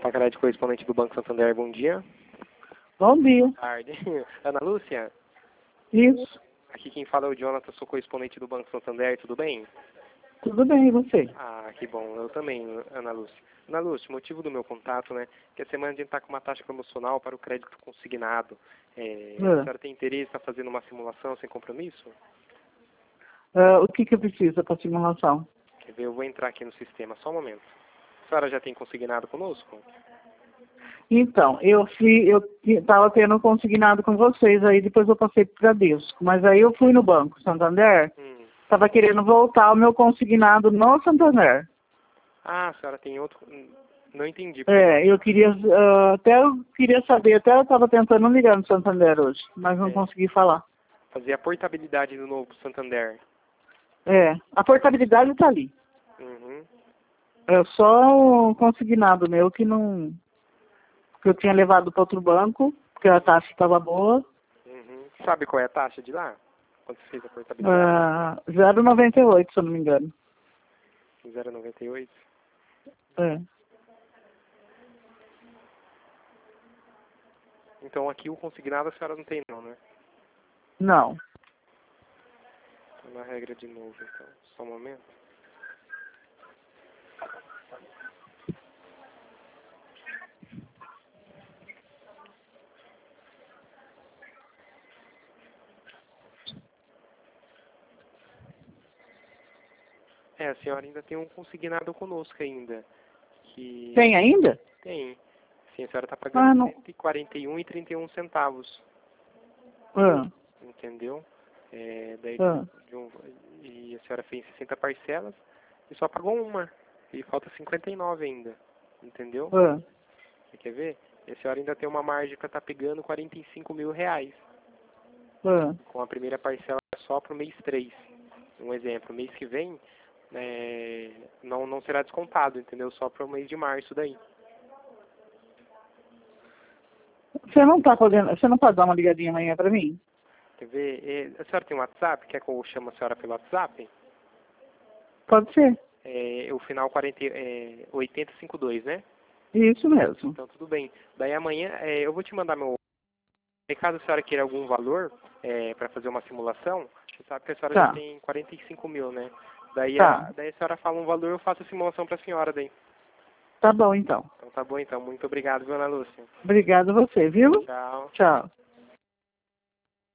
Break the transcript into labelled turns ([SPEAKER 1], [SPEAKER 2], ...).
[SPEAKER 1] Pacaraí, correspondente do Banco Santander, bom dia.
[SPEAKER 2] Bom dia.
[SPEAKER 1] Boa tarde. Ana Lúcia?
[SPEAKER 2] Isso.
[SPEAKER 1] Aqui quem fala é o Jonathan, sou correspondente do Banco Santander, tudo bem?
[SPEAKER 2] Tudo bem, e você?
[SPEAKER 1] Ah, que bom, eu também, Ana Lúcia. Ana Lúcia, o motivo do meu contato, né, que a semana a gente está com uma taxa promocional para o crédito consignado. A senhora tem interesse em estar fazendo uma simulação sem compromisso?
[SPEAKER 2] O que eu preciso para simulação?
[SPEAKER 1] Quer ver, eu vou entrar aqui no sistema, só um momento. A senhora já tem consignado conosco?
[SPEAKER 2] Então, eu estava tendo consignado com vocês, aí depois eu passei para o Bradesco. Mas aí eu fui no Banco Santander, estava querendo voltar o meu consignado no Santander.
[SPEAKER 1] Ah, a senhora tem outro... Não entendi.
[SPEAKER 2] Eu queria, eu queria saber, até eu estava tentando ligar no Santander hoje, mas não consegui falar.
[SPEAKER 1] Fazer a portabilidade do novo Santander.
[SPEAKER 2] A portabilidade está ali. É só o consignado meu que não... que eu tinha levado para outro banco, porque a taxa estava boa.
[SPEAKER 1] Sabe qual é a taxa de lá? Quando você fez a portabilidade?
[SPEAKER 2] 0,98, se eu não me engano.
[SPEAKER 1] 0,98? Então aqui o consignado a senhora não tem não, né?
[SPEAKER 2] Não.
[SPEAKER 1] Tô na regra de novo, então. Só um momento. A senhora ainda tem um consignado conosco ainda. Que...
[SPEAKER 2] Tem ainda?
[SPEAKER 1] Tem. Sim, a senhora está pagando R$ 141,31. Entendeu? E a senhora fez 60 parcelas e só pagou uma. E falta 59 ainda. Entendeu? Você quer ver? E a senhora ainda tem uma margem para estar pegando R$45 mil. Com a primeira parcela só para o mês 3. Um exemplo, mês que vem não será descontado, entendeu? Só para o mês de março daí.
[SPEAKER 2] Você não tá podendo, você não pode dar uma ligadinha amanhã para mim?
[SPEAKER 1] Quer ver? A senhora tem um WhatsApp? Quer que eu chame a senhora pelo WhatsApp?
[SPEAKER 2] Pode ser.
[SPEAKER 1] O final 8052, né?
[SPEAKER 2] Isso mesmo.
[SPEAKER 1] Então tudo bem. Daí amanhã eu vou te mandar meu... Caso a senhora queira algum valor para fazer uma simulação, você sabe que a senhora já tem 45 mil, né? Daí a senhora fala um valor, eu faço a simulação para a senhora daí.
[SPEAKER 2] Tá bom, então.
[SPEAKER 1] Então tá bom, então. Muito obrigado, viu, Ana Lúcia?
[SPEAKER 2] Obrigado a você, viu?
[SPEAKER 1] Tchau.
[SPEAKER 2] Tchau.